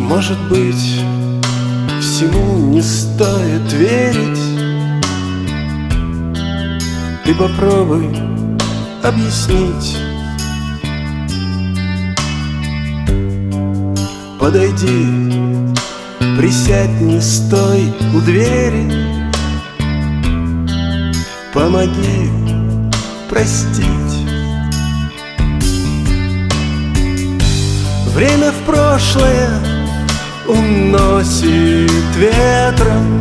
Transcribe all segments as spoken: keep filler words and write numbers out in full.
Может быть, всему не стоит верить. Ты попробуй объяснить. Подойди, присядь, не стой у двери. Помоги простить. Время в прошлое уносит ветром.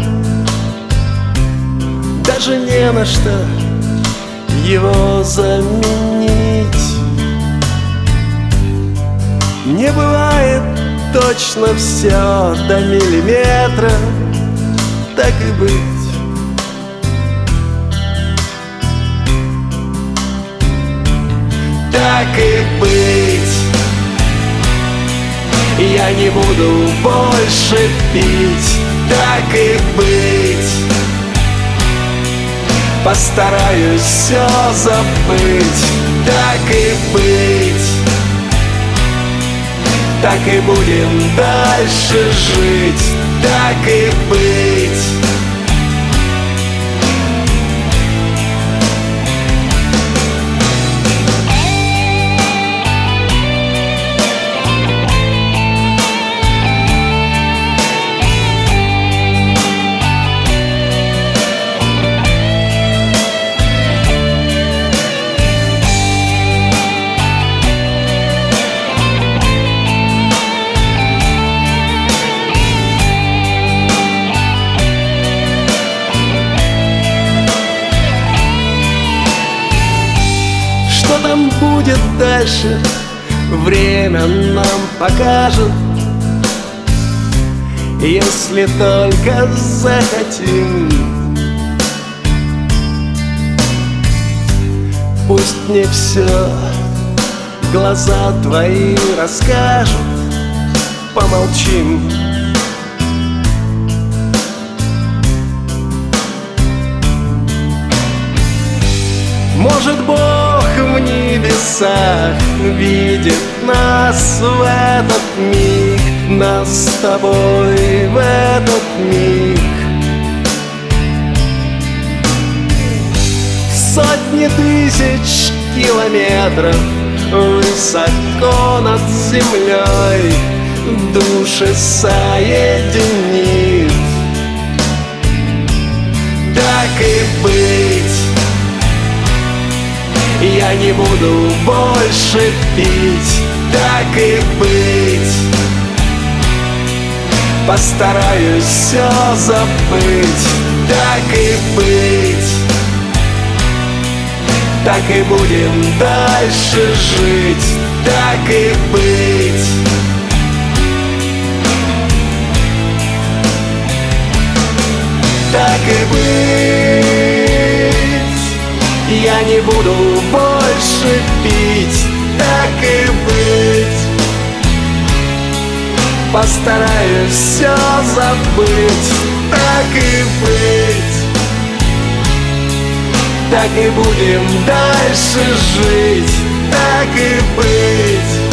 Даже не на что его заменить. Не бывает точно все до миллиметра. Так и быть. Так и быть. Я не буду больше пить. Так и быть. Постараюсь все забыть. Так и быть. Так и будем дальше жить. Так и быть. Что там будет дальше, время нам покажет. Если только захотим. Пусть мне все глаза твои расскажут. Помолчим. Может, Бог в небесах видит нас в этот миг, нас с тобой в этот миг. Сотни тысяч километров высоко над землей души соединит. Так и быть. Я не буду больше пить. Так и быть. Постараюсь все забыть. Так и быть. Так и будем дальше жить. Так и быть. Так и быть. Я не буду больше пить. Так и быть. Постараюсь все забыть. Так и быть. Так и будем дальше жить. Так и быть.